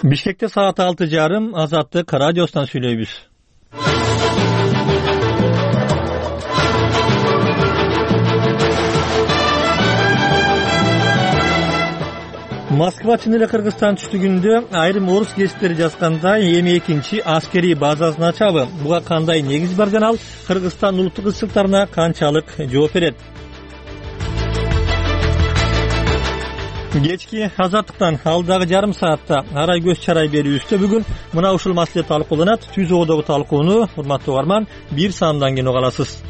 Бишкекте саат 6:30 Азаттык радиосунан сүйлөйбүз. Москва чын эле Кыргызстан түштүгүндө айрым орус гезиттери жазгандай эми экинчи аскерий базасын ачабы. Буга кандай негиз бар жана ал Кыргызстан улуттук ысчылыктарына канчалык жооп берет? Кечки Азаттыктан алдагы жарым саатта арай көз чарай берүүбүздө бүгүн мына ушул маселе талкууланат. Түз оодогу талкууну урматтуу угарман бир сандан кийин уга аласыз.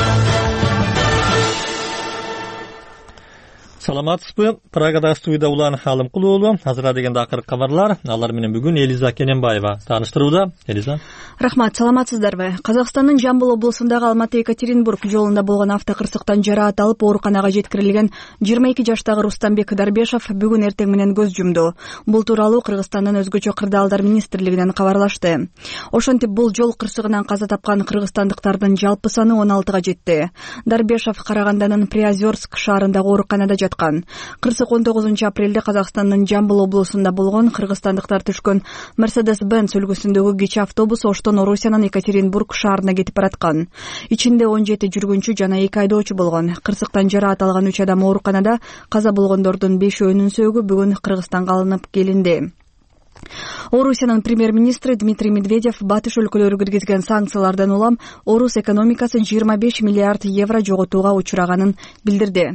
Саламатсызбы? Прагада студияда Улан Халымкул уулу. Азыр дегенде акыркы кабарлар. Алар менен бүгүн Элиза Кененбаева тааныштырууда. Элиза. Рахмат, саламатсыздарбы? Казакстандын Жамбыл облусундагы Алматы-Екатеринбург жолунда болгон автокырсыктан жараат алып ооруканага жеткирилген 22 жаштагы Рустамбек Дарбешов бүгүн эртең менен көз жумду. Бул тууралуу Кыргызстандын өзгөчө кырдаалдар министрлигинен кабарлашты. Ошентип бул жол кырсыгынан каза тапкан кыргызстандыктардын жалпы саны 16га жетти. Дарбешов Караганданын Приозерск шаарындагы ооруканада жаткан. Кырсык 19 апрелде Казакстандын Жамбыл облусунда болгон кыргызстандыктар түшкөн Mercedes-Benz үлгүсүндөгү кичи автобус Оштон Орусиянын Екатеринбург шаарына кетип бараткан. Ичинде 17 жүргүнчү жана 2 айдоочу болгон. Кырсыктан жараат алган 3 адам ооруканада, каза болгондордун 5-өөнүн сөөгү бүгүн Кыргызстанга алынып келинди. Орусиянын премьер-министри Дмитрий Медведев батыш өлкөлөрү киргизген санкциялардан улам орус экономикасы 25 миллиард евро жоготууга учураганын билдирди.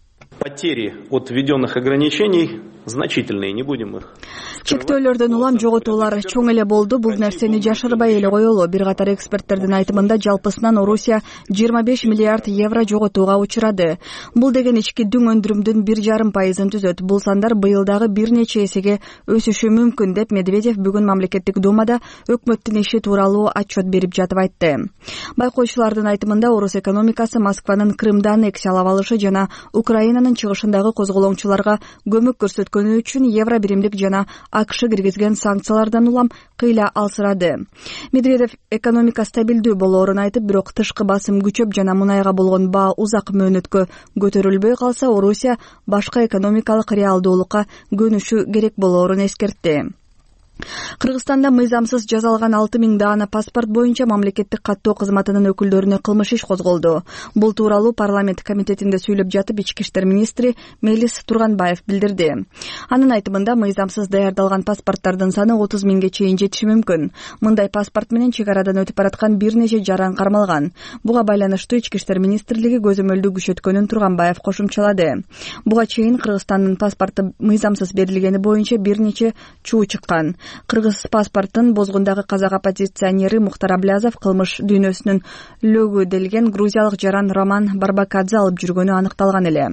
Потери от введенных ограничений значительные, не будем их. Чектөөлөрдөн улам жоготуулар чоң эле болду. Бул нерсени жашырбай эле коелу. Бир катар эксперттердин айтымында жалпысынан Орусия 25 миллиард евро жоготууга учурады. Бул деген ички дүң өндүрүмдүн 1,5% түзөт. Бул сандар быйылдагы бир нече эсеге өсүшү мүмкүн деп Медведев бүгүн мамлекеттик думада өкмөттүн иши тууралуу отчет берип жатып айтты. Байкоочулардын айтымында орус экономикасы Москванын Крымды аннексиялап алышы жана Украинанын чыгышындагы козголоңчуларга көмөк көрсөткөнү үчүн евро биримдик жана АКШ киргизген санкциялардан улам кыйла алсырады. Медведев экономика стабилдүү болоорун айтып, бирок тышкы басым күчөп жана мунайга болгон баа узак мөөнөткө көтөрүлбөй калса, Орусия башка экономикалык реалдуулукка көнүшү керек болоорун эскертти. Кыргызстанда мыйзамсыз жазалган 6000 даана паспорт боюнча мамлекеттик каттоо кызматынын өкүлдөрүнө кылмыш иш козголду. Бул тууралуу парламент комитетинде сүйлөп жатып ички иштер министри Мелис Турганбаев билдирди. Анын айтымында мыйзамсыз даярдалган паспорттардын саны 30 миңге чейин жетиши мүмкүн. Мындай паспорт менен чек арадан өтүп бараткан бир нече жаран кармалган. Буга байланыштуу ички иштер министрлиги көзөмөлдү күчөткөнүн Турганбаев кошумчалады. Буга чейин Кыргызстандын паспорту мыйзамсыз берилгени боюнча бир нече чуу чыккан. Кыргыз паспортун бозгундагы казак оппозиционери Мухтар Аблязов кылмыш дүйнөсүнүн лөгү делген грузиялык жаран Роман Барбакадзе алып жүргөнү аныкталган эле.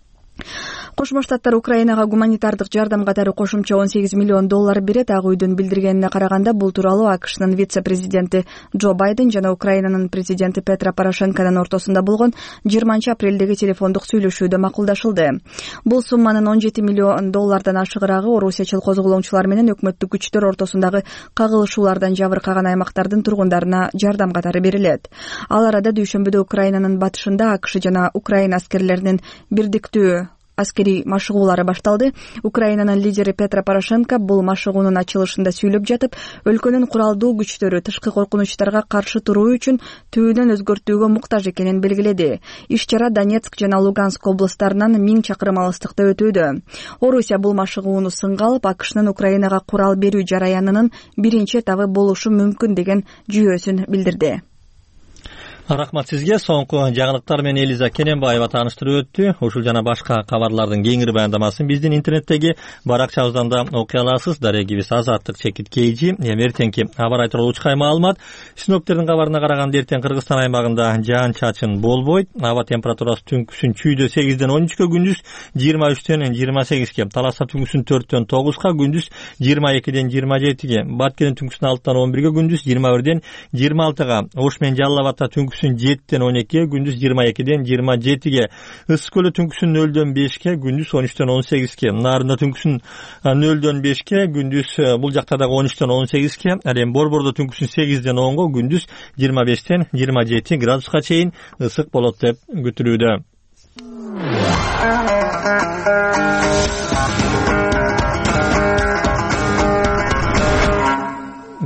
Кошмо Штаттар Украинага гуманитардык жардам катары кошумча $18 миллион берет. Ак үйдүн билдиргенине караганда, бул тууралуу АКШнын вице-президенти Джо Байден жана Украинанын президенти Петро Порошенконун ортосунда болгон 20 апрелдеги телефондук сүйлөшүүдө макулдашылды. Бул сумманын $17 миллион ашыгыраагы орусиячыл козголоңчулар менен өкмөттүк күчтөр ортосундагы кагылышуулардан жабыркаган аймактардын тургундарына жардам катары берилет. Ал арада дүйшөмбүдө Украинанын батышында АКШ жана Украина аскерлеринин бирдиктүү аскерий машыгуулары башталды. Украинанын лидери Петро Порошенко бул машыгуунун ачылышында сүйлөп жатып, өлкөнүн куралдуу күчтөрү тышкы коркунучтарга каршы туруу үчүн түбүнөн өзгөртүүгө муктаж экенин белгиледи. Иш-чара Донецк жана Луганск облустарынан 1000 чакырым алыстыкта өтүүдө. Орусия бул машыгууну сынга алып, АКШнын Украинага курал берүү жараянынын биринчи этабы болушу мүмкүн деген жүйөсүн билдирди. Рахмат сизге. Соңку жаңылыктар менен Элиза Кененбаева тааныштырып өттү. Ушул жана башка кабарлардын кеңири баяндамасын биздин интернеттеги баракчабыздан да окуй аласыз. Дарегибиз Азаттык _KG. Эртеңки аба ырайы тууралуу учкай маалымат. Синоптиктердин кабарына караганда эртең Кыргызстан аймагында жаан-чачын болбойт. Аба температурасы түнкүсүн 8-ден 13-кө, күндүз 23-ден 28-ке, Таласта түнкүсүн 4-төн 9-ка, күндүз 22-ден 27-ке, Баткенден түнкүсүн 6-тан 11-ке, күндүз 21-ден 26-га, Ош менен Жалал Абадта түнкүсүн 7-тен 12-ке, күндүз 22-ден 27-ге, Ысык көлү түнкүсүн 0-дөн 5-ке, күндүз 13-тен 18-ке, Нарында түнкүсүн 0-дөн 5-ке, күндүз бул жакта дагы 13-тен 18-ке, Алем Борбордо түнкүсүн 8-ден 10-га, күндүз 25-тен 27 градуска чейин ысык болот деп күтүлүүдө.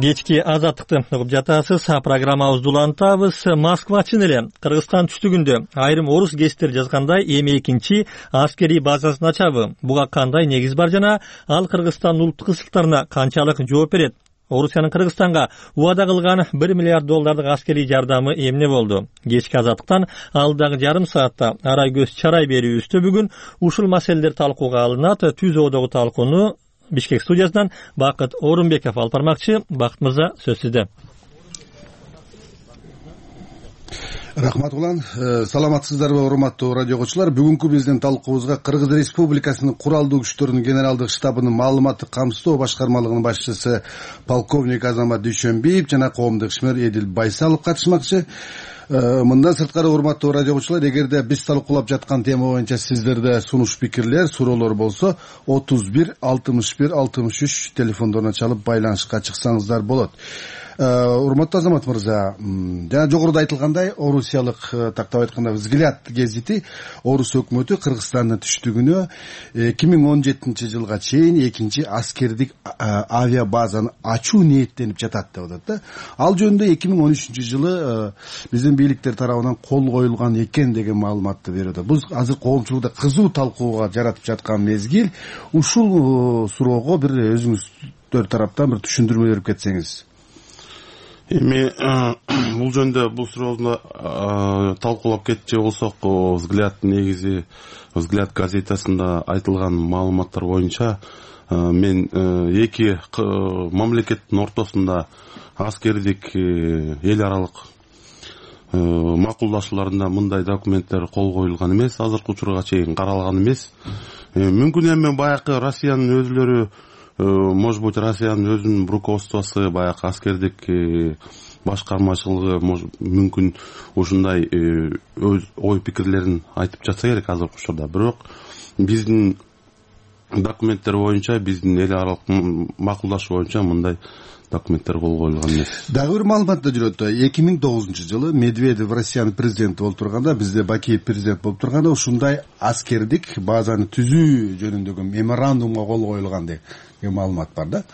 Кечки азаттыкты угуп жатасыз. Программабызды улантабыз. Москвачын эле Кыргызстан түштүгүндө айрым орус гезиттери жазгандай эми экинчи аскерий базасын ачабы. Буга кандай негиз бар жана ал Кыргызстандын улуттук ысыктарына канчалык жооп берет? Орусиянын Кыргызстанга убада кылган $1 миллиард аскерий жардамы эмне болду? Кечки азаттыктан алдагы жарым саатта арай көз чарай берүүбүздө бүгүн ушул маселелер талкууга алынат. Түз оодогу талкууну Бишкек студиясынан Бакыт Орунбеков алып бармакчы. Бакыт мырза, сөз сизде. Рахмат улан. Саламатсыздарбы, урматтуу радио окуучулар? Бүгүнкү биздин талкуубузга Кыргыз Республикасынын куралдуу күчтөрүнүн генералдык штабынын маалыматтык камсыздоо башкармалыгынын башчысы полковник Азамат Дүйшөнбиев жана коомдук ишмер Эдил Байсалов катышмакчы. Мындан сырткары, урматтуу радио окуучулар, эгерде биз талкуулап жаткан тема боюнча сиздерде сунуш пикирлер, суроолор болсо 31 61 63 телефондоруна чалып байланышка чыксаңыздар болот. Урматтуу Азамат мырза, жана жогоруда айтылгандай, орусиялык, тактап айтканда, Взгляд гезити орус өкмөтү Кыргызстандын түштүгүнө 2017-жылга чейин экинчи аскердик авиабазаны ачуу ниеттенип жатат деп атат да. Ал жөнүндө 2013-жылы биздин бийликтер тарабынан кол коюлган экен деген маалыматты берди. Бул азыр коомчулукта кызуу талкууга жаратып жаткан мезгил. Ушул суроого бир өзүңүздөр тараптан бир түшүндүрмө берип кетсеңиз. Эми бул жөнүндө бул суроону талкуулап кетчү болсок, Взгляд негизи Взгляд газетасында айтылган маалыматтар боюнча мен эки мамлекеттин ортосунда аскердик эл аралык макулдашууларында мындай документтер кол коюлган эмес, азыркы учурга чейин каралган эмес. Мүмкүн эми баягы Россиянын өзүлөрү, может быть, Россиянын өзүнүн руководствосу, баягы аскердик башкармачылыгы мүмкүн ушундай өз ой пикирлерин айтып жатса керек азыркы учурда. Бирок биздин документтер боюнча, биздин эл аралык макулдашуу боюнча мындай документтер кол коюлган эмес. Дагы бир маалыматта жүрөт. 2009-жылы Медведев Россиянын президенти болуп турганда, бизде Бакиев президент болуп турганда, ушундай аскердик базаны түзүү жөнүндөгү меморандумга кол коюлган деген маалымат бар да.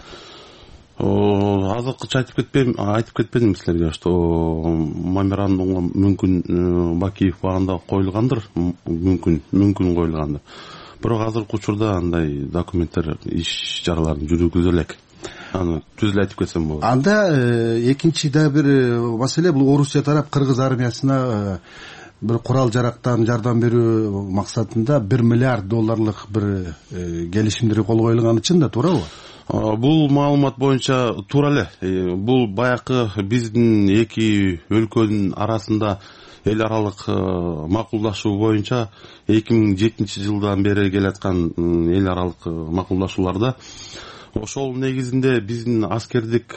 Азыркыча айтып кетпедим силерге, что меморандумга мүмкүн Бакиев багында коюлгандыр, мүмкүн коюлгандыр. Бирок азыркы учурда андай документтер, иш чараларын жүргүзө элек. Аны түз эле айтып кетсем болот. Анда экинчи да бир маселе, бул Орусия тарап Кыргыз армиясына бир курал жарактан жардам берүү максатында $1 миллиард бир келишимдер кол коюлганы чын да, туурабы? Бул маалымат боюнча туура эле. Бул баягы биздин эки өлкөнүн арасында эл аралык макулдашуу боюнча 2007-жылдан бери келаткан эл аралык макулдашууларда ошол негизинде биздин аскердик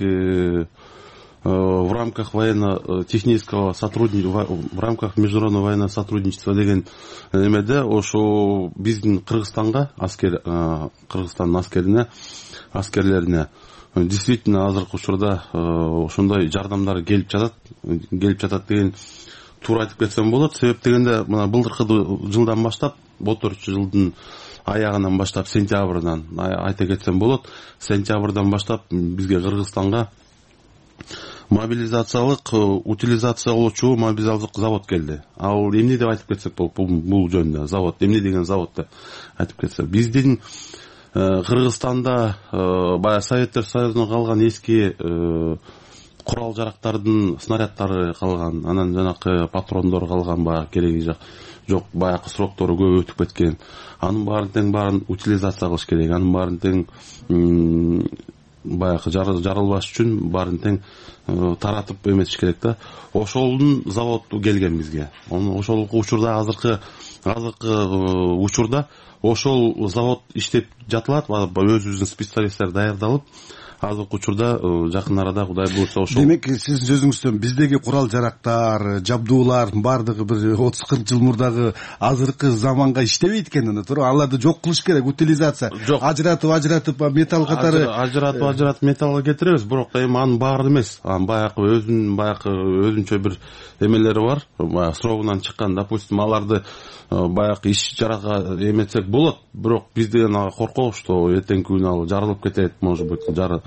в рамках военно-технического сотрудничества, в рамках международного военного сотрудничества деген эмеде ошо биздин Кыргызстанга Кыргызстандын аскерлерине действительно азыркы учурда ошондой жардамдар келип жатат деген туура айтып кетсем болот. Себеп дегенде, мына былтыркы жылдан баштап, былтыркы жылдын аягынан баштап, сентябрдан айта кетсем болот, сентябрдан баштап бизге Кыргызстанга мобилизациялык, утилизациялоочу мобилизациялык завод келди. Ал эмне деп айтып кетсек болот, бул жөнүндө завод, эмне деген завод деп айтып кетсек. Биздин Кыргызстанда баягы Советтер Союзунан калган эски курал жарактардын снаряддары калган, анан жанакы патрондор калган, баягы кереги жок, баягы сроктору көп өтүп кеткен. Анын баарын утилизация кылыш керек. Анын баарын тең баягы жарылбаш үчүн баарын тең таратып эметиш керек да. Ошолдун заводу келген бизге. Ошол учурда азыркы учурда ошол завод иштеп жатылат, өзүбүздүн специалисттер даярдалып, азыркы учурда жакын арада Кудай буйрса ошол. Демек, сиздин сөзүңүздөн биздеги курал жарактар, жабдуулар бардыгы бир 30-40 жыл мурдагы азыркы заманга иштебейт экен, туура? Аларды жок кылыш керек, утилизация. Ажыратып металл катары ажыратып металлга кетиребиз, бирок эми анын баары эмес. Баягы өзүнчө бир эмелери бар, баягы срогунан чыккан, допустим, аларды баягы иш жарага эметсек болот, бирок биз деген коркобуз, что эртеңки күнү ал жарылып кетет, может быть,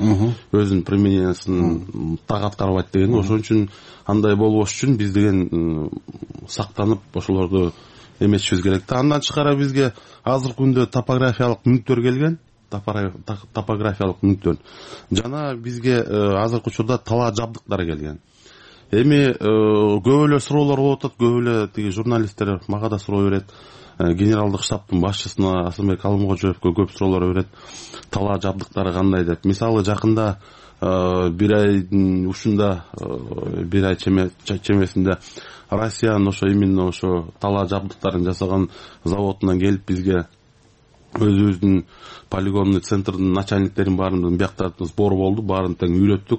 өзүнүн применениясын так аткарбайт деген. Ошон үчүн андай болбош үчүн биз деген сактанып ошолорду эметишибиз керек да. Андан тышкары бизге азыркы күндө топографиялык мүнктөр келген. Топографиялык мүнктөр жана бизге азыркы учурда талаа жабдыктар келген. Эми көп эле суроолор болуп атат, көп эле тиги журналисттер мага да суроо берет. Генералдык штабтын башчысына Асылбек Алымкожоевго көп суроолор берет. Талаа жабдыктары кандай деп. Мисалы жакында бир айдын ушунда бир ай чемесинде Россиянын ошо именно ошо талаа жабдыктарын жасаган заводунан келип бизге өзүбүздүн полигонный центрдин начальниктерин баарын биякта сбор болду, баарын тең үйрөттүк.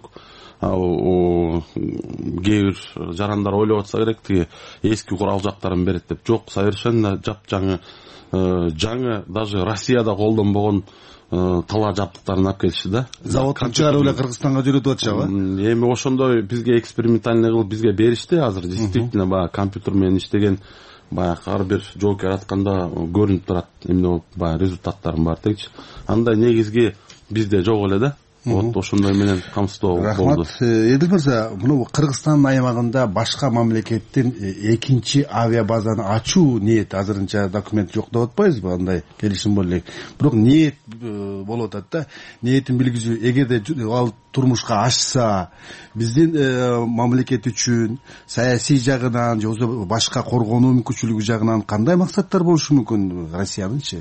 Кээ бир жарандар ойлоп атса керек тиги эски курал жактарын берет деп. Жок, совершенно жапжаңы жаңы даже Россияда колдонбогон талаа жабдыктарын алып келишти да. Заводтун чыгарып эле Кыргызстанга жөнөтүп атышабы? Эми ошондой бизге экспериментальный кылып бизге беришти. Азыр действительно баягы компьютер менен иштеген баягы ар бир жоокер атканда көрүнүп турат эмне баягы результаттарын бар дегичи. Андай негизги бизде жок эле да. Вот ошондой менен камсыздоо болду. Рахмат. Эдил мырза, мына Кыргызстан аймагында башка мамлекеттин экинчи авиабазаны ачуу ниет азырынча документ жок деп атпайбызбы? Андай келишим бар элек. Бирок ниет болуп атат да. Ниетин билгизүү эгерде ал турмушка ашса, биздин мамлекет үчүн саясий жагынан же башка коргонуу мүмкүнчүлүгү жагынан кандай максаттар болушу мүмкүн Россиянынчы?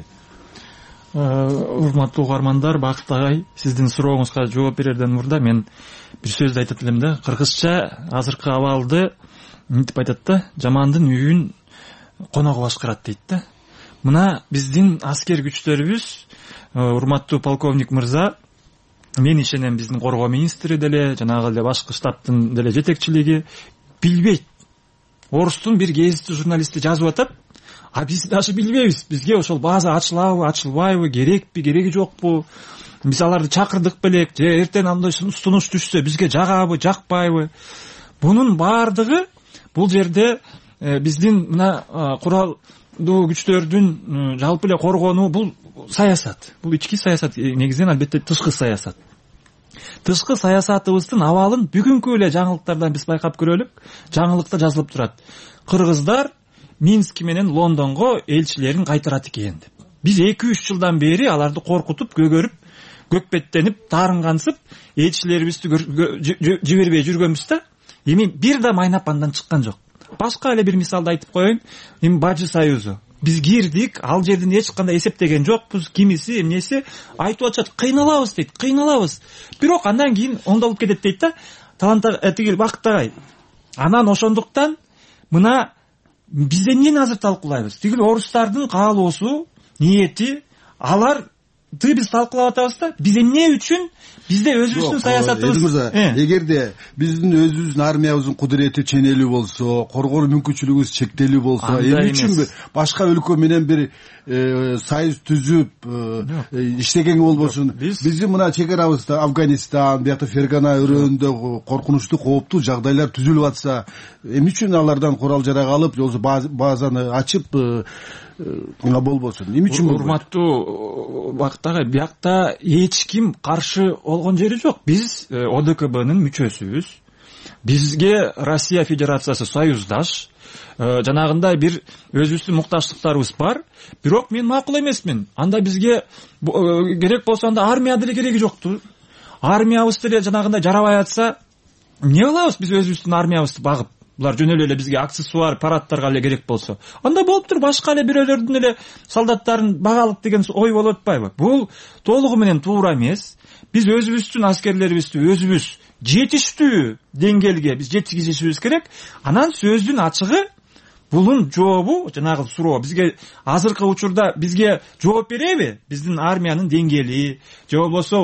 Урматтуу угармандар, Бакыт агай, сиздин сурооңузга жооп берерден мурда мен бир сөздү айтат элем да. Кыргызча азыркы абалды мынтип айтат да, жамандын үйүн коногу башкарат дейт да. Мына биздин аскер күчтөрүбүз, урматтуу полковник мырза, мен ишенем биздин коргоо министри деле, жанагы эле башкы штабтын деле жетекчилиги билбейт. Орустун бир гезиттүү журналисти жазып атат. А биз даже билбейбиз. Бизге ошол база ачылабы, ачылбайбы, керекпи, кереги жокпу? Биз аларды чакырдык белек, же эртең андай сунуш түшсө бизге жагабы, жакпайбы? Бунун баардыгы бул жерде биздин мына куралдуу күчтөрдүн жалпы эле коргонуу бул саясат. Бул ички саясат, негизинен албетте тышкы саясат. Тышкы саясатыбыздын абалын бүгүнкү эле жаңылыктардан биз байкап көрөлүк. Жаңылыкта жазылып турат. Кыргыздар Минск менен Лондонго элчилерин кайтарат экен деп. Биз 2-3 жылдан бери аларды коркутуп, көгөрүп, көкпеттенип, таарынгансып, элчилерибизди жибербей жүргөнбүз да. Эми бир да майнап андан чыккан жок. Башка эле бир мисалды айтып коеюн. Эми Бажы Союзу. Биз кирдик, ал жерден эч кандай эсептеген жокпуз, кимиси, эмнеси айтып атышат, кыйналабыз дейт, кыйналабыз. Бирок андан кийин оңдолуп кетет дейт да. Тигил Бактагай. Анан ошондуктан мына биз эмнени азыр талкуулайбыз? Тигил орустардын каалоосу, ниети, аларды биз талкуулап атабыз да. Биз эмне үчүн бизде өзүбүздүн саясатыбыз, эгерде биздин өзүбүздүн армиябыздын кудурети ченелүү болсо, коргонуу мүмкүнчүлүгүбүз чектелүү болсо, эмне үчүн башка өлкө менен бир союз түзүп иштеген болбосун? Биздин мына чекарабызда Афганистан, биякта Фергана өрөөнүндө коркунучтуу, кооптуу жагдайлар түзүлүп атса, эмне үчүн алардан курал жарак алып, же базаны ачып болбосун? Эмне үчүн? Урматтуу Бактагай, биякта эч ким каршы болгон жери жок. Биз ОДКБнын мүчөсүбүз. Бизге Россия Федерациясы союздаш. Жанагындай бир өзүбүздүн мукташтыктарыбыз бар. Бирок мен макул эмесмин. Анда бизге керек болсо анда армия деле кереги жокту. Армиябыз деле жанагындай жарабай атса, эмне кылабыз биз өзүбүздүн армиябызды багып? Булар жөнөлө эле бизге аксессуар, парадтарга эле керек болсо. Анда болуптур, башка эле бирөөлөрдүн эле солдаттарын багалык деген ой болуп атпайбы? Бул толугу менен туура эмес. Биз өзүбүздүн аскерлерибизди өзүбүз жетиштүү деңгээлге биз жеткизишибиз керек. Анан сөздүн ачыгы булун жообу, жанагы суроо бизге азыркы учурда бизге жооп береби? Биздин армиянын деңгээли, же болбосо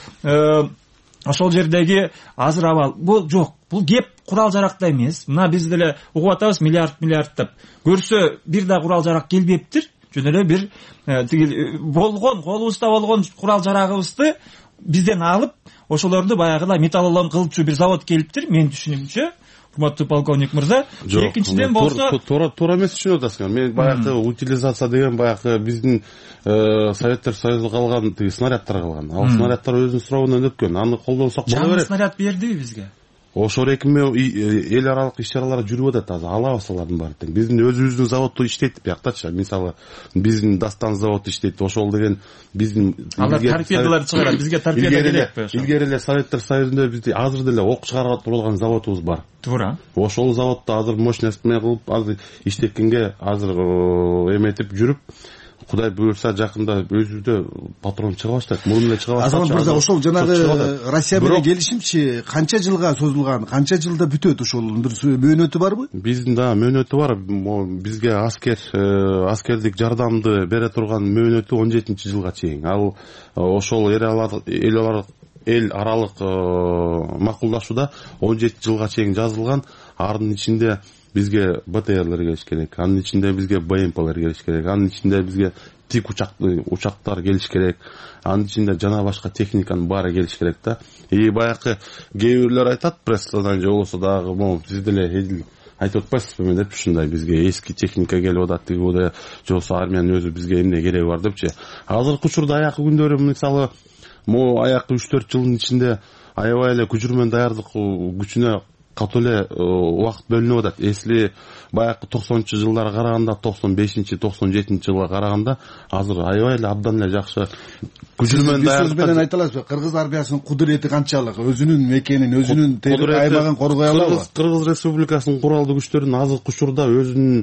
ошол жердеги азыр абал бул жок. Бул кеп курал жаракта эмес. Мына биз деле угуп атабыз миллиард деп. Көрсө бир да курал жарак келбептир. Жөн эле бир болгон колубузда болгон курал жарагыбызды бизден алып, ошолорду баягыла металлолом кылчу бир завод келиптир менин түшүнүмчө, урматтуу полковник мырза. Экинчиден болсо туура эмес түшүнүп атасың. Мен баягы утилизация деген баягы биздин Советтер Союзу калган тиги снаряддар калган. Ал снаряддар өзүнүн срогунан өткөн. Аны колдонсок боло берет. Жаңы снаряд бердиби бизге? Ошол эки эл аралык иш-чаралар жүрүп атат азыр. Алабыз алардын баарын. Биздин өзүбүздүн заводду иштейт бияктачы. Мисалы биздин Дастан заводу иштейт. Ошол деген биздин алар торпедаларды чыгарат. Бизге торпеда керекпи ошо? Илгери эле Советтер Союзунда бизде азыр деле ок чыгарып турган заводубуз бар. Туура. Ошол заводду азыр мощность менен кылып азыр иштеткенге азыр эметип жүрүп, Кудай буйрса жакында өзүбүздө патрон чыга баштайт. Мурун эле чыга баштайт. Азамат мырза, ошол жанагы Россия менен келишимчи канча жылга созулган, канча жылда бүтөт, ошол мөөнөтү барбы? Биздин да мөөнөтү бар. Бизге аскердик жардамды бере турган мөөнөтү 17-жылга чейин. Ал ошол эл аралык макулдашууда 17 жылга чейин жазылган. Ардын ичинде бизге БТРлер келиш керек, анын ичинде бизге БМПлер келиш керек, анын ичинде бизге тик учактар келиш керек, анын ичинде жана башка техниканын баары келиш керек да. Баягы кээ бирлер айтат прессадан же болбосо дагы сиз деле айтып атпайсызбы деп, ушундай бизге эски техника келип атат, тиги же болбосо армиянын өзү бизге эмне кереги бар депчи. Азыркы учурда аякы күндөрү мисалы аякы 3-4 жылдын ичинде аябай эле күчүрмөн даярдык күчүнө катуу эле убакыт бөлүнүп атат. Эсли баягы 90-жылдарга караганда, 95-97 жылга караганда азыр аябай эле абдан эле жакшы күчүрмөн даярдык. Сөз менен айта аласызбы, кыргыз армиясынын кудурети канчалык? Өзүнүн мекенин, өзүнүн аймагын коргой алабы? Кыргыз Республикасынын куралдуу күчтөрүнүн азыркы учурда өзүнүн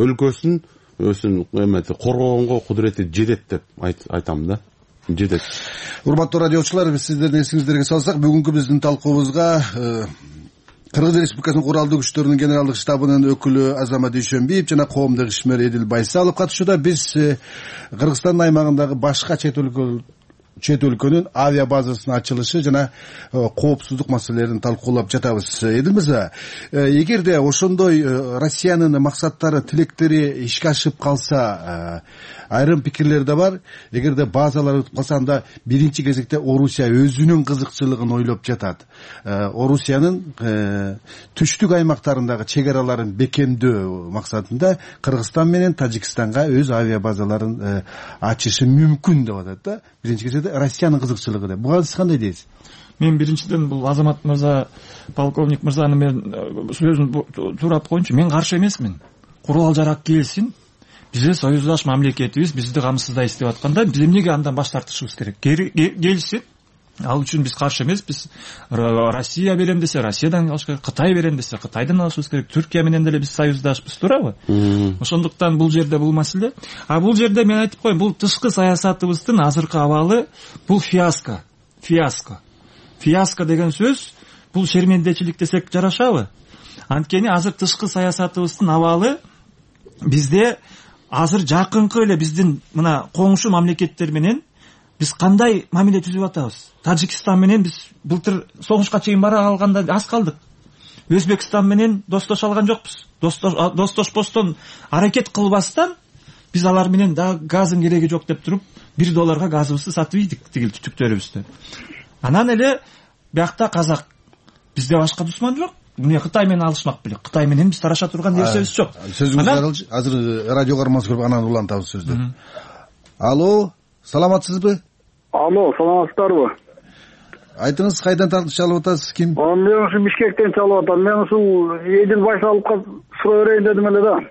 өлкөсүн коргогонго кудурети жетет деп айтам да. Жетет. Урматтуу радиочулар, биз сиздердин эсиңиздерге салсак, бүгүнкү биздин талкуубузга Кыргыз Республикасынын куралдуу күчтөрүнүн генералдык штабынын өкүлү Азамат Дүйшөнбиев жана коомдук ишмер Эдил Байсалов катышууда. Биз Кыргызстандын аймагындагы башка чет өлкөнүн авиа базасынын ачылышы жана коопсуздук маселелерин талкуулап жатабыз. Эдил мырза, эгерде ошондой Россиянын максаттары, тилектери ишке ашып калса, айрым пикирлер да бар. Эгерде базалар өтүп калса, анда биринчи кезекте Орусия өзүнүн кызыкчылыгын ойлоп жатат. Орусиянын түштүк аймактарындагы чек араларын бекемдөө максатында Кыргызстан менен Тажикстанга өз авиа базаларын ачышы мүмкүн деп атат да. Биринчи кезекте Россиянын кызыкчылыгы деп. Буга сиз кандай дейсиз? Мен биринчиден бул Азамат мырза, полковник мырзаны мен сөзүн туурап коеюнчу. Мен каршы эмесмин. Курал жарак келсин. Бизе союздаш мамлекетибиз бизди камсыздай иштеп атканда, биз эмнеге андан баш тартышыбыз керек? Келсин. Ал үчүн биз каршы эмеспиз. Россия берем десе, Россиядан алыш керек. Кытай берем десе, Кытайдан алышыбыз керек. Түркия менен деле биз союздашпыз, туурабы? Ошондуктан бул жерде бул маселе. А бул жерде мен айтып коеюн, бул тышкы саясатыбыздын азыркы абалы бул фиаско. Фиаско деген сөз бул шермендечилик десек жарашабы? Анткени азыр тышкы саясатыбыздын абалы бизде азыр жакынкы эле биздин мына коңшу мамлекеттер менен биз кандай мамиле түзүп атабыз? Тажикстан менен биз былтыр согушка чейин бара алганда аз калдык. Өзбекстан менен достош алган жокпуз. Достошпостон аракет кылбастан биз алар менен да газдын кереги жок деп туруп $1 газыбызды сатып ийдик, тигил түтүктөрүбүздү. Анан эле биякта казак. Бизде башка душман жок. Мына Кытай менен алышмак белек. Кытай менен биз тараша турган нерсебиз жок. Сөзүңүз азыр радио кармасы көрүп анан улантабыз сөздү. Алло, саламатсызбы? Алло, саламатсыздарбы? Айтыңыз, кайдан чалып атасыз, ким? Мен ушу Бишкектен чалып атам. Мен ушул Эдил Байсаловго суроо берейин дедим эле да.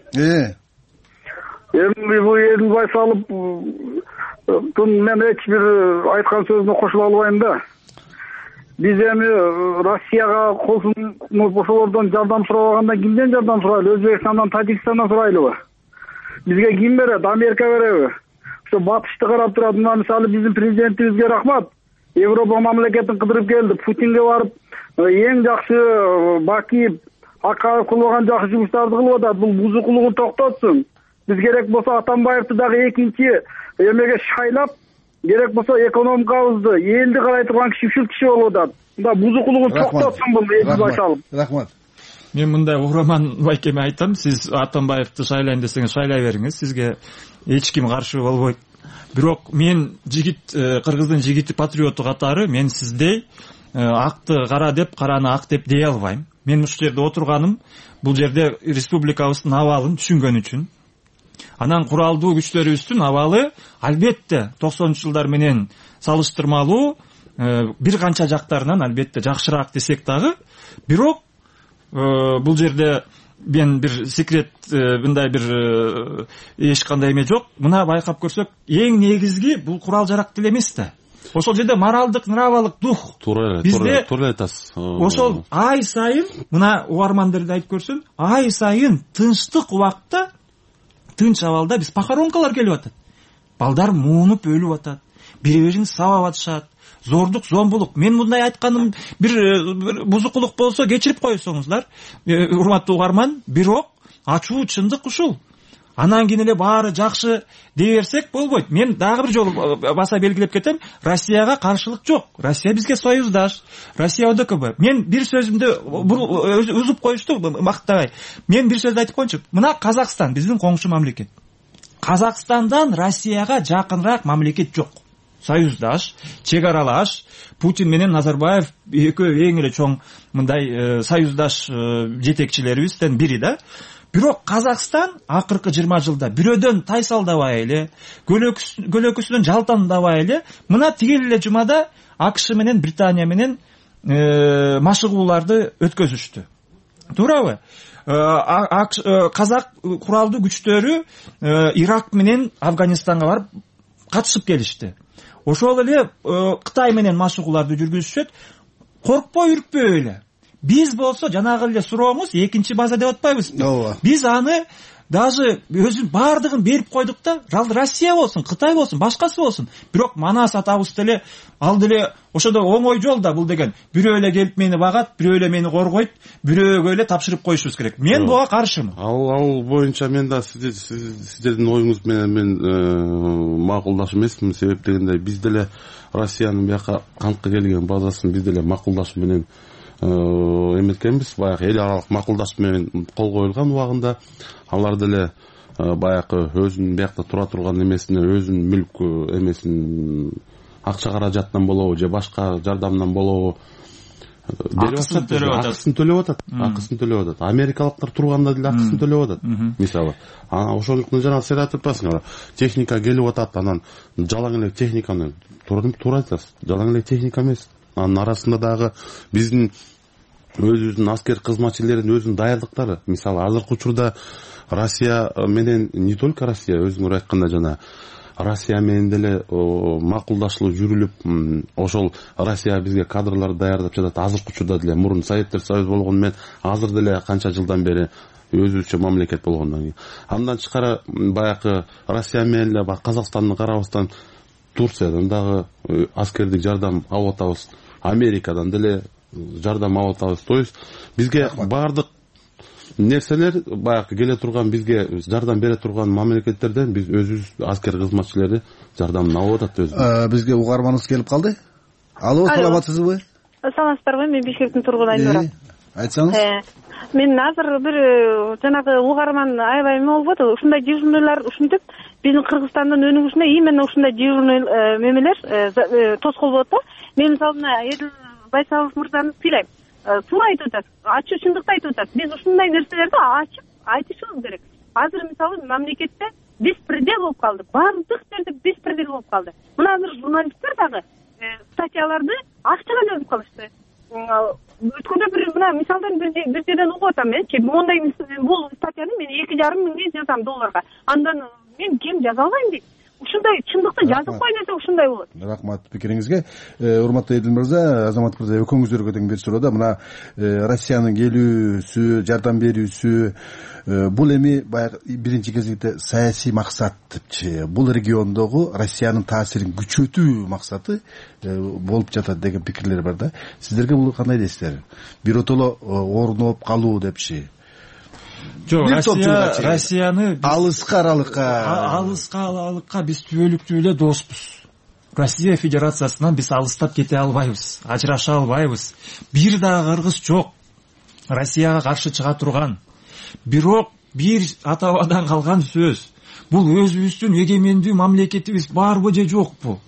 Эми бул Эдил Байсалов мен эч бир айткан сөзүнө кошула албайм да. Биз эми Россияга колсунуп ошолордон жардам сурабагандан кимден жардам сурайлы? Өзбекстандан, Тажикстандан сурайлыбы? Бизге ким берет? Америка береби? Ошо батышты карап турат. Мына мисалы биздин президентибизге рахмат. Европа мамлекетин кыдырып келди. Путинге барып эң жакшы Бакиев, Акаев кылган жакшы жумуштарды кылып атат. Бул бузукулугун токтотсун. Биз керек болсо Атамбаевди дагы экинчи эмеге шайлап, керек болсо экономикабызды, элди карай турган киши болуп атат. Мында бузукулугун токтотсун бул Эдил Байсалов. Рахмат. Мен мындай уграман байкеме айтам, сиз Атамбаевди шайлайын десеңиз шайлай бериңиз, сизге эч ким каршы болбойт. Бирок мен кыргыздын жигити патриоту катары мен сиздей акты кара деп, караны ак деп дей албайм. Мен ушул жерде отурганым бул жерде республикабыздын абалын түшүнгөн үчүн. Анан куралдуу күчтөрүбүздүн абалы албетте 90-жылдар менен салыштырмалуу бир канча жактарынан албетте жакшыраак десек дагы, бирок бул жерде мен бир секрет, мындай бир эч кандай эме жок. Мына байкап көрсөк, эң негизги бул курал жарак деле эмес да. Ошол жерде моралдык, нравалык дух. Туура айтасыз. Ошол ай сайын, мына угармандарды айтып көрсүн, ай сайын тынчтык убакта, тынч абалда биз похоронкалар келип атат. Балдар муунуп өлүп атат. Бири-бирин сабап атышат. Зордук, зомбулук. Мен мындай айтканым бир бузукулук болсо кечирип коесоңуздар, урматтуу угарман, бирок ачуу чындык ушул. Анан кийин эле баары жакшы дей берсек болбойт. Мен дагы бир жолу баса белгилеп кетем, Россияга каршылык жок. Россия бизге союздаш. Россия ОДКБ. Мен бир сөзүмдү үзүп коюшту, мактабай. Мен бир сөздү айтып коеюнчу. Мына Казакстан биздин коңшу мамлекет. Казакстандан Россияга жакынраак мамлекет жок. Союздаш, чегаралаш. Путин менен Назарбаев экөө эң эле чоң мындай союздаш жетекчилерибизден бири да. Бирок Казакстан акыркы 20 жылда бирөөдөн тайсалдабай эле, көлөкүсүнөн жалтандабай эле, мына тигил эле жумада АКШ менен Британия менен машыгууларды өткөзүштү. Туурабы? Казак куралдуу күчтөрү Ирак менен Афганистанга барып катышып келишти. Ошол эле Кытай менен машыгууларды жүргүзүшөт. Коркпой, үркпөй эле. Биз болсо жанагы эле сурооңуз экинчи база деп атпайбызбы? Биз аны даже өзүн бардыгын берип койдук да, Россия болсун, Кытай болсун, башкасы болсун. Бирок манас атабыз деле ал деле ошондо оңой жол да бул деген. Бирөө эле келип мени багат, бирөө эле мени коргойт, бирөөгө эле тапшырып коюшубуз керек. Мен буга каршымын. Ал боюнча мен да сиздердин оюңуз менен мен макулдаш эмесмин. Себеп дегенде биз деле Россиянын бияка кантка келген базасын биз деле макулдаш менен эметкенбиз. Баягы эл аралык макулдаш менен кол коюлган убагында алар деле баягы өзүнүн биякта тура турган эмесине, өзүнүн мүлк эмесин акча каражатынан болобу же башка жардамдан болобу акысын төлөп атат. Америкалыктар турганда деле акысын төлөп атат. Мисалы, ошондуктан жана сен айтып атасың, техника келип атат, анан жалаң эле техниканы туура айтасыз. Жалаң эле техника эмес. Анын арасында дагы биздин өзүбүздүн аскер кызматчылардын өзүнүн даярдыктары. Мисалы, азыркы учурда Россия менен, не только Россия, өзүңөр айтканда жана Россия менен деле макулдашылып жүрүлүп, ошол Россия бизге кадрларды даярдап жатат. Азыркы учурда деле, мурун Советтер Союзу болгону менен азыр деле канча жылдан бери өзүбүзчө мамлекет болгондон кийин. Андан тышкары баягы Россия менен эле Казакстанды карабастан Турциядан дагы аскердик жардам алып атабыз. Америкадан деле жардам алып атабыз. То есть бизге бардык нерселер баягы келе турган, бизге жардам бере турган мамлекеттерден биз өзүбүз аскер кызматчылары жардамын алып атат өзү. Бизге угарманыбыз келип калды. Алло, саламатсызбы? Саламатсыздарбы? Мен Бишкектин тургуну Айнура. Айтсаңыз. Мен азыр бир жанагы угарман аябай эме болуп атат. Ушундай дежурныйлар ушинтип биздин Кыргызстандын өнүгүшүнө именно ушундай дежурный мемелер тоскоол болот да. Мен мисалы Эдил Байсалов мырзаны сыйлайм. Туура айтып атат. Ачуу чындыкты айтып атат. Биз ушундай нерселерди ачып айтышыбыз керек. Азыр мисалы мамлекетте беспредел болуп калды. Бардык жерде беспредел болуп калды. Мына азыр журналисттер дагы статьяларды акчага жазып калышты. Өткөндө бир мына мисалдан бир жерден угуп атам мен. Мондай бул статьяны мен 2,5 миңге жазам долларга. Андан мен кем жаза албайм дейт. Ушундай чындыкты жазып кой десе ушундай болот. Рахмат пикириңизге. Урматтуу Эдил мырза, Азамат мырза, экөөңүздөргө тең бир суроодо мына Россиянын келүүсү, жардам берүүсү бул эми баягы биринчи кезекте саясий максат депчи, бул региондогу Россиянын таасирин күчөтүү максаты болуп жатат деген пикирлер бар да. Сиздерге бул кандай дейсиздер? Биротоло орноп калуу депчи. Жок, Россияны алыска биз түбөлүктүү эле доспуз. Россия Федерациясынан биз алыстап кете албайбыз, ажыраша албайбыз. Бир дагы кыргыз жок Россияга каршы чыга турган. Бирок бир ата-бабадан калган сөз. Бул өзүбүздүн эгемендүү мамлекетибиз барбы же жокпу?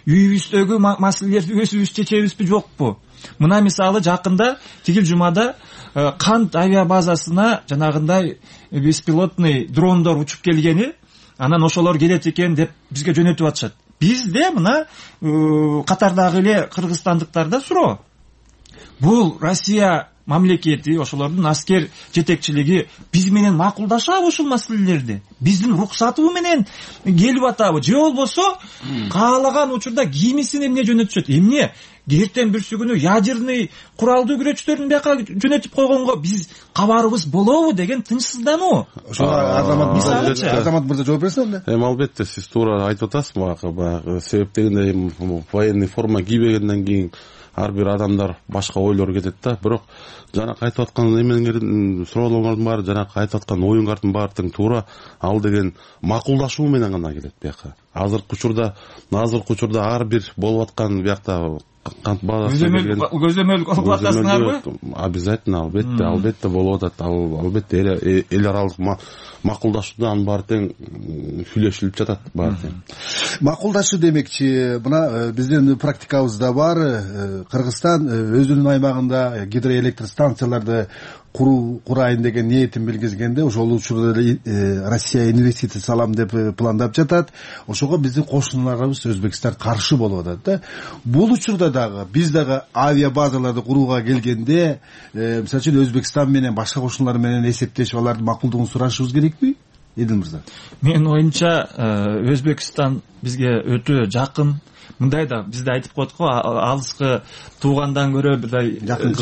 үйүбүздөгү маселелерди өзүбүз чечебизби жокпу? Мына мисалы жакында тигил жумада Кант авиабазасына жанагындай беспилотный дрондор учуп келгени, анан ошолор келет экен деп бизге жөнөтүп атышат. Бизде мына катардагы эле кыргызстандыктарда суроо. Бул Россия мамлекети, ошолордун аскер жетекчилиги биз менен макулдашабы ушул маселелерди? Биздин уруксатыбы менен келип атабы? Же болбосо каалаган учурда кимисин эмне жөнөтүшөт? Эмне эртең бүрсүгүнү ядерный куралдуу күрөчтөрүн бияка жөнөтүп койгонго биз кабарыбыз болобу деген тынчсыздануу. Ошо Азамат мырза жооп берсин эмне? Албетте, сиз туура айтып атасыз. Баягы себеп дегенде военный форма кийбегенден кийин ар бир адамдар башка ойлор кетет да. Бирок жанакы айтып аткан эмеңердин, суроолоңордун баары, жанакы айтып аткан оюңардын баары тең туура. Ал деген макулдашуу менен гана келет бияка. Азыркы учурда ар бир болуп аткан биякта кант базасы көзөмөлдүк алып атасыңарбы? Обязательно, албетте болуп атат. Албетте эл аралык макулдашууда анын баары тең сүйлөшүлүп жатат, баары тең. Макулдашуу демекчи, мына биздин практикабызда бар. Кыргызстан өзүнүн аймагында гидроэлектр станцияларды курайын деген ниетин билгизгенде, ошол учурда Россия инвестиция салам деп пландап жатат. Ошого биздин кошуналарыбыз Өзбекстан каршы болуп атат да. Бул учурда дагы биз дагы авиабазаларды курууга келгенде, мисалы үчүн Өзбекстан менен башка кошуналар менен эсептешип алардын макулдугун сурашыбыз керекпи? Эдил мырза. Менин оюмча, Өзбекстан бизге өтө жакын. Мындай да бизде айтып коет го, алыскы туугандан көрө бирдай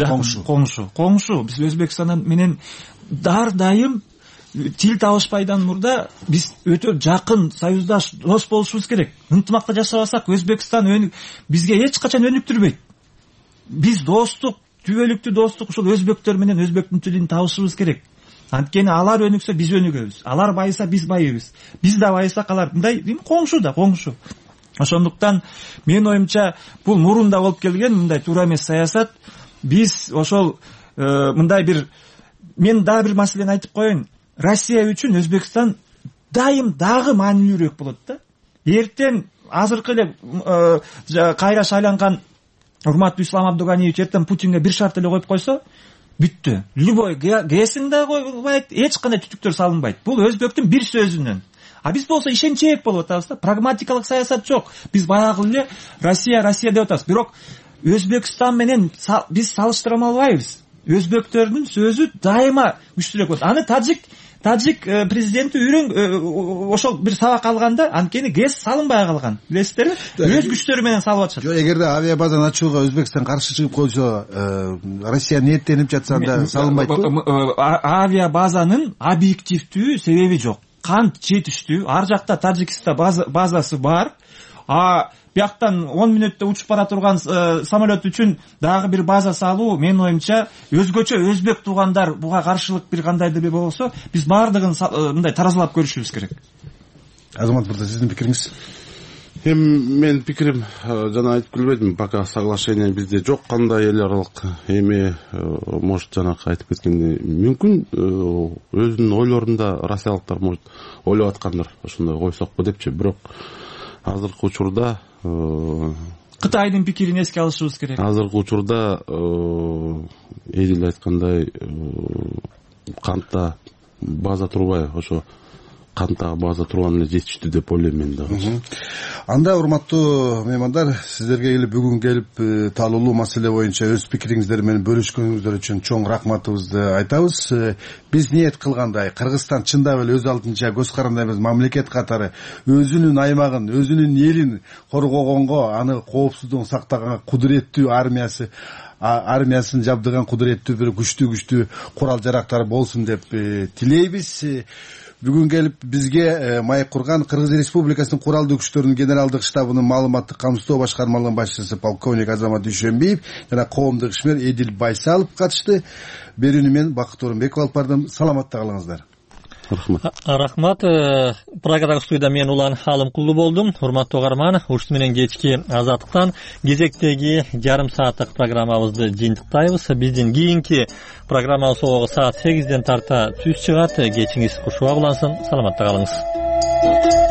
коңшу. Биз Өзбекстан менен дар дайым тил табышпайдан мурда биз өтө жакын союздаш, дос болушубуз керек. Ынтымакта жашабасак Өзбекстан бизге эч качан өнүктүрбөйт. Биз достук, түбөлүктүү достук ушул өзбектер менен өзбектин тилин табышыбыз керек. Анткени алар өнүксө биз өнүгөбүз. Алар байыса биз байыбыз. Биз да байысак алар мындай коңшу. Ошондуктан менин оюмча бул мурунда болуп келген мындай туура эмес саясат. Биз ошол мындай бир, мен дагы бир маселени айтып коеюн. Россия үчүн Өзбекстан дайым дагы маанилүүрөөк болот да. Эртең азыркы эле кайра шайланган урматтуу Ислам Абдуганиевич эртең Путинге бир шарт эле коюп койсо, бүттү. Любой ГЭСин да койбойт, эч кандай түтүктөр салынбайт. Бул өзбектин бир сөзүнөн. А биз болсо ишенчээк болуп атабыз да. Прагматикалык саясат жок. Биз баягы эле Россия деп атабыз. Бирок Өзбекстан менен биз салыштыра албайбыз. Өзбектөрдүн сөзү дайыма күчтүүрөөк болот. Аны тажик президенти ошол бир сабак алганда, анткени ГЭС салынбай калган. Билесиздерби? Өз күчтөрү менен салып атышат. Жок, эгерде авиабазаны ачууга Өзбекстан каршы чыгып койсо, Россия ниеттенип жатса анда салынбайтпы? Авиабазанын объективдүү себеби жок. Кант жетиштүү, ар жакта Таджикстан базасы бар. Бияктан 10 мүнөттө учуп бара турган самолет үчүн дагы бир база салуу, менин оюмча, өзгөчө өзбек туугандар буга каршылык бир кандайдыр бир болсо, биз баардыгын мындай таразалап көрүшүбүз керек. Азамат мырза, сиздин пикириңиз? Менин пикирим, жана айтып келбедим, пока соглашение бизде жок, кандай эл аралык эми, может, жанакы айтып кеткендей, мүмкүн өзүнүн ойлорунда россиялыктар может ойлоп аткандар, ошондой койсокпу депчи. Бирок азыркы учурда Кытайдын пикирин эске алышыбыз керек. Азыркы учурда Эдил айткандай, Кантта база турбай, ошо Канттагы база турган эле жетиштүү деп ойлойм мен дагы. Анда урматтуу меймандар, сиздерге бүгүн келип талуулуу маселе боюнча өз пикириңиздер менен бөлүшкөнүңүздөр үчүн чоң рахматыбызды айтабыз. Биз ниет кылгандай Кыргызстан чындап эле өз алдынча көз карандай эмес мамлекет катары өзүнүн аймагын, өзүнүн элин коргогонго, аны коопсуздугун сактаганга кудуреттүү армиясын жабдыган кудуреттүү бир күчтүү курал жарактары болсун деп тилейбиз. Бүгүн келип бизге маек курган Кыргыз Республикасынын куралдуу күчтөрүнүн генералдык штабынын маалыматтык камсыздоо башкармалыгынын башчысы полковник Азамат Дүйшөнбиев жана коомдук ишмер Эдил Байсалов катышты. Берүүнү мен Бакыт Орунбеков алып бардым. Саламатта калыңыздар. Рахмат. Прагадагы студияда мен Улан Алымкулду болдум. Урматтуу угарман, ушуну менен кечки Азаттыктан кезектеги жарым сааттык программабызды жыйынтыктайбыз. Биздин кийинки программабыз саат 8ден тарта түз чыгат. Кечиңиз кушуа улансын. Саламатта калыңыз.